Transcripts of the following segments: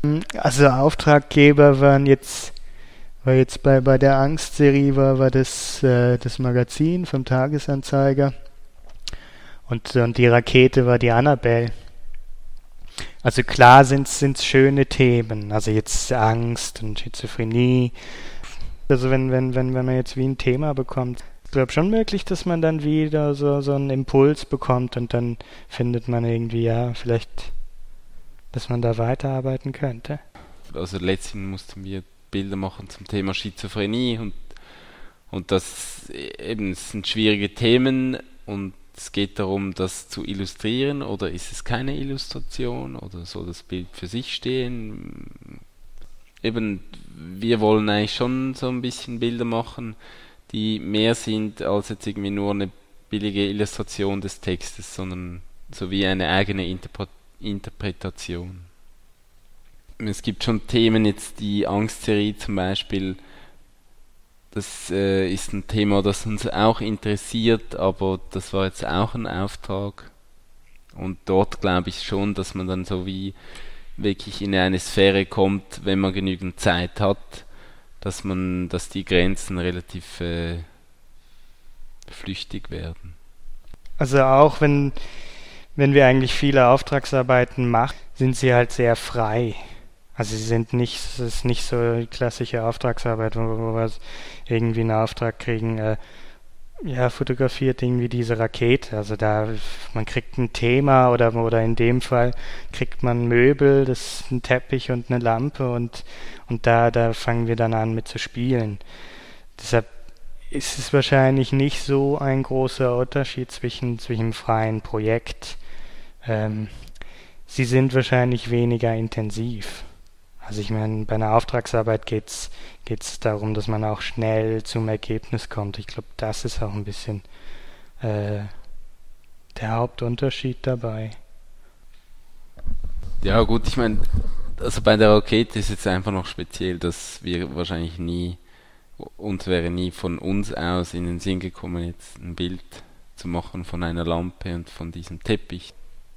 Also Auftraggeber war jetzt bei der Angstserie war das Magazin vom Tagesanzeiger und die Rakete war die Annabelle. Also klar sind's schöne Themen, also jetzt Angst und Schizophrenie. Also wenn man jetzt wie ein Thema bekommt, ich glaube schon möglich, dass man dann wieder so einen Impuls bekommt und dann findet man irgendwie, ja, vielleicht, dass man da weiterarbeiten könnte. Also letztens mussten wir Bilder machen zum Thema Schizophrenie und das eben es sind schwierige Themen und es geht darum, das zu illustrieren oder ist es keine Illustration oder soll das Bild für sich stehen? Eben, wir wollen eigentlich schon so ein bisschen Bilder machen, die mehr sind als jetzt irgendwie nur eine billige Illustration des Textes, sondern so wie eine eigene Interpretation. Es gibt schon Themen, jetzt die Angstserie zum Beispiel, das ist ein Thema, das uns auch interessiert, aber das war jetzt auch ein Auftrag. Und dort glaube ich schon, dass man dann so wie wirklich in eine Sphäre kommt, wenn man genügend Zeit hat, dass die Grenzen relativ flüchtig werden. Also auch wenn wir eigentlich viele Auftragsarbeiten machen, sind sie halt sehr frei. Also es ist nicht so die klassische Auftragsarbeit, wo wir irgendwie einen Auftrag kriegen, ja, fotografiert irgendwie diese Rakete. Also man kriegt ein Thema oder in dem Fall kriegt man Möbel, das ist ein Teppich und eine Lampe und da fangen wir dann an mit zu spielen. Deshalb ist es wahrscheinlich nicht so ein großer Unterschied zwischen einem freien Projekt. Ähm, Sie sind wahrscheinlich weniger intensiv. Also ich meine, bei einer Auftragsarbeit geht's darum, dass man auch schnell zum Ergebnis kommt. Ich glaube, das ist auch ein bisschen äh, der Hauptunterschied dabei. Ja gut, ich meine, also bei der Rakete ist jetzt einfach noch speziell, dass wir wahrscheinlich uns wäre nie von uns aus in den Sinn gekommen, jetzt ein Bild zu machen von einer Lampe und von diesem Teppich.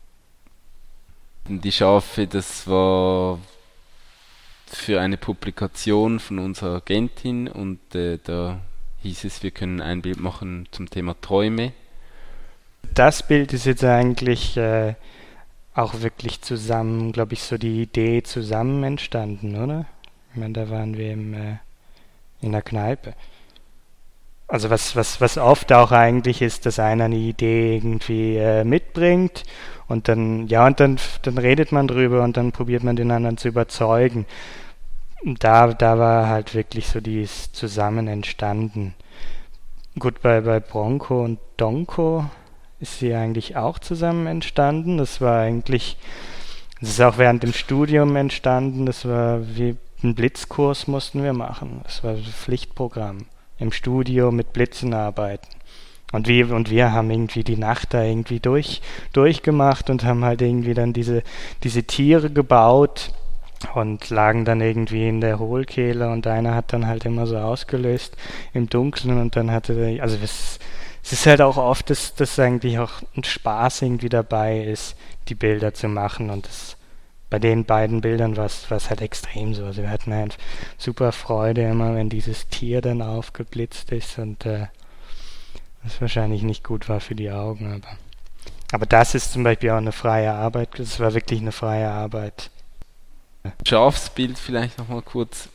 Die Schafe, das war für eine Publikation von unserer Agentin und da hieß es, wir können ein Bild machen zum Thema Träume. Das Bild ist jetzt eigentlich auch wirklich zusammen, glaube ich, so die Idee zusammen entstanden, oder? Ich meine, da waren wir in der Kneipe. Also was oft auch eigentlich ist, dass einer eine Idee irgendwie mitbringt und dann redet man drüber und dann probiert man den anderen zu überzeugen. Und da war halt wirklich so dieses Zusammen entstanden. Gut, bei Bronco und Donko ist sie eigentlich auch zusammen entstanden. Das ist auch während dem Studium entstanden. Das war wie ein Blitzkurs mussten wir machen. Das war ein Pflichtprogramm. Im Studio mit Blitzen arbeiten. Und wir haben irgendwie die Nacht da irgendwie durchgemacht und haben halt irgendwie dann diese Tiere gebaut und lagen dann irgendwie in der Hohlkehle und einer hat dann halt immer so ausgelöst im Dunkeln und dann also es ist halt auch oft, dass eigentlich auch ein Spaß irgendwie dabei ist, die Bilder zu machen und bei den beiden Bildern war es halt extrem so. Also wir hatten halt super Freude immer, wenn dieses Tier dann aufgeblitzt ist und was wahrscheinlich nicht gut war für die Augen, aber das ist zum Beispiel auch eine freie Arbeit. Das war wirklich eine freie Arbeit. Schafsbild vielleicht nochmal kurz.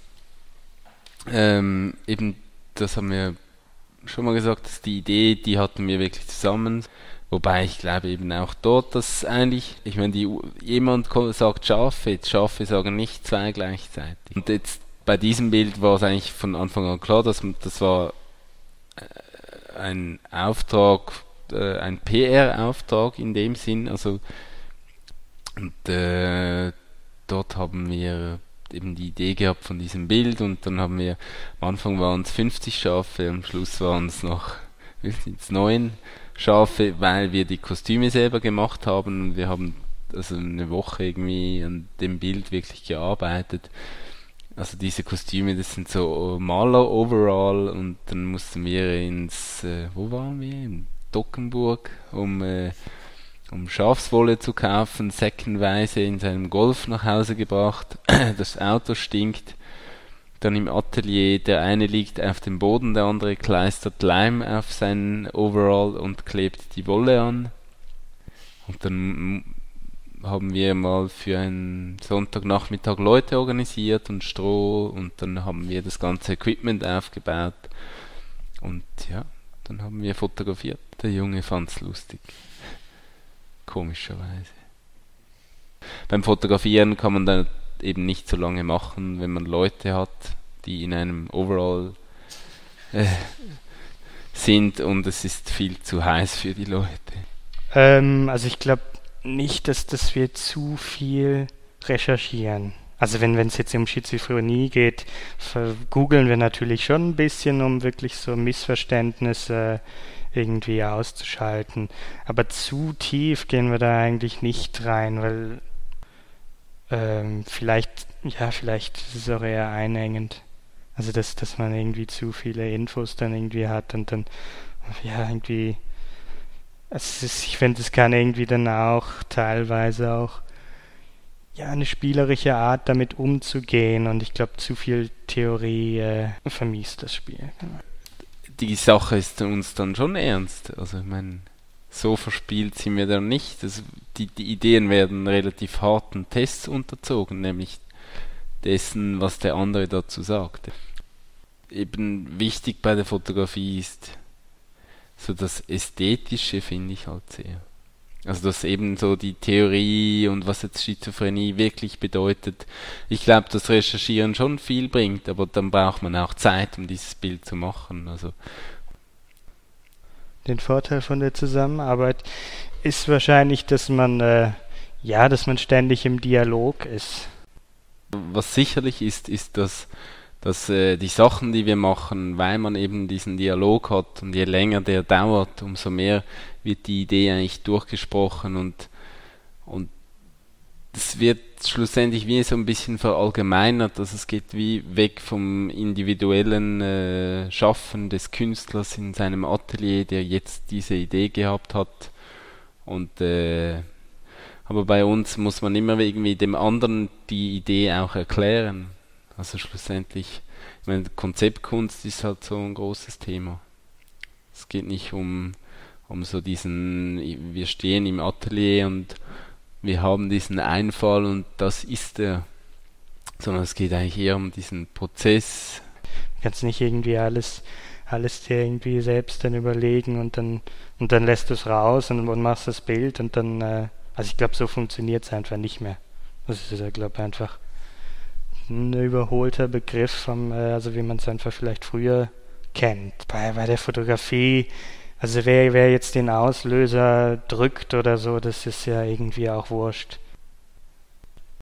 Eben, das haben wir schon mal gesagt, dass die Idee, die hatten wir wirklich zusammen. Wobei ich glaube eben auch dort, dass eigentlich, ich meine, jemand sagt Schafe, jetzt Schafe sagen nicht zwei gleichzeitig. Und jetzt bei diesem Bild war es eigentlich von Anfang an klar, dass das war ein Auftrag, ein PR-Auftrag in dem Sinn. Also und dort haben wir eben die Idee gehabt von diesem Bild und dann haben wir, am Anfang waren es 50 Schafe, am Schluss waren es noch, wie sind's, 9 Schafe, weil wir die Kostüme selber gemacht haben und wir haben also eine Woche irgendwie an dem Bild wirklich gearbeitet. Also diese Kostüme, das sind so Maler-Overall und dann mussten wir wo waren wir? In Dockenburg, um um Schafswolle zu kaufen, säckenweise in seinem Golf nach Hause gebracht. Das Auto stinkt. Dann im Atelier, der eine liegt auf dem Boden, der andere kleistert Leim auf seinen Overall und klebt die Wolle an. Und dann haben wir mal für einen Sonntagnachmittag Leute organisiert und Stroh, und dann haben wir das ganze Equipment aufgebaut und ja, dann haben wir fotografiert. Der Junge fand's lustig. Komischerweise. Beim Fotografieren kann man dann eben nicht so lange machen, wenn man Leute hat, die in einem Overall sind, und es ist viel zu heiß für die Leute. Also ich glaube nicht, dass wir zu viel recherchieren. Also wenn es jetzt um Schizophrenie geht, googeln wir natürlich schon ein bisschen, um wirklich so Missverständnisse irgendwie auszuschalten. Aber zu tief gehen wir da eigentlich nicht rein, weil vielleicht ist es auch eher einengend. Also dass man irgendwie zu viele Infos dann irgendwie hat und dann irgendwie. Ich finde, es kann irgendwie dann auch teilweise auch eine spielerische Art damit umzugehen, und ich glaube, zu viel Theorie vermiest das Spiel. Die Sache ist uns dann schon ernst. Also ich meine, so verspielt sind wir dann nicht. Die Ideen werden relativ harten Tests unterzogen, nämlich dessen, was der andere dazu sagt. Eben wichtig bei der Fotografie ist so das Ästhetische, finde ich halt sehr. Also dass eben so die Theorie und was jetzt Schizophrenie wirklich bedeutet. Ich glaube, dass Recherchieren schon viel bringt, aber dann braucht man auch Zeit, um dieses Bild zu machen. Also den Vorteil von der Zusammenarbeit ist wahrscheinlich, dass man ständig im Dialog ist. Was sicherlich ist, dass die Sachen, die wir machen, weil man eben diesen Dialog hat, und je länger der dauert, umso mehr wird die Idee eigentlich durchgesprochen, und es wird schlussendlich wie so ein bisschen verallgemeinert, also es geht wie weg vom individuellen Schaffen des Künstlers in seinem Atelier, der jetzt diese Idee gehabt hat, und aber bei uns muss man immer irgendwie dem anderen die Idee auch erklären. Also schlussendlich, ich meine, Konzeptkunst ist halt so ein großes Thema. Es geht nicht um so wir stehen im Atelier und wir haben diesen Einfall und das ist er. Sondern es geht eigentlich eher um diesen Prozess. Du kannst nicht irgendwie alles dir irgendwie selbst dann überlegen und dann lässt du es raus und machst das Bild und dann, also ich glaube, so funktioniert es einfach nicht mehr. Das ist ja, glaube ich, einfach ein überholter Begriff, also wie man es einfach vielleicht früher kennt. Bei der Fotografie, also wer jetzt den Auslöser drückt oder so, das ist ja irgendwie auch wurscht.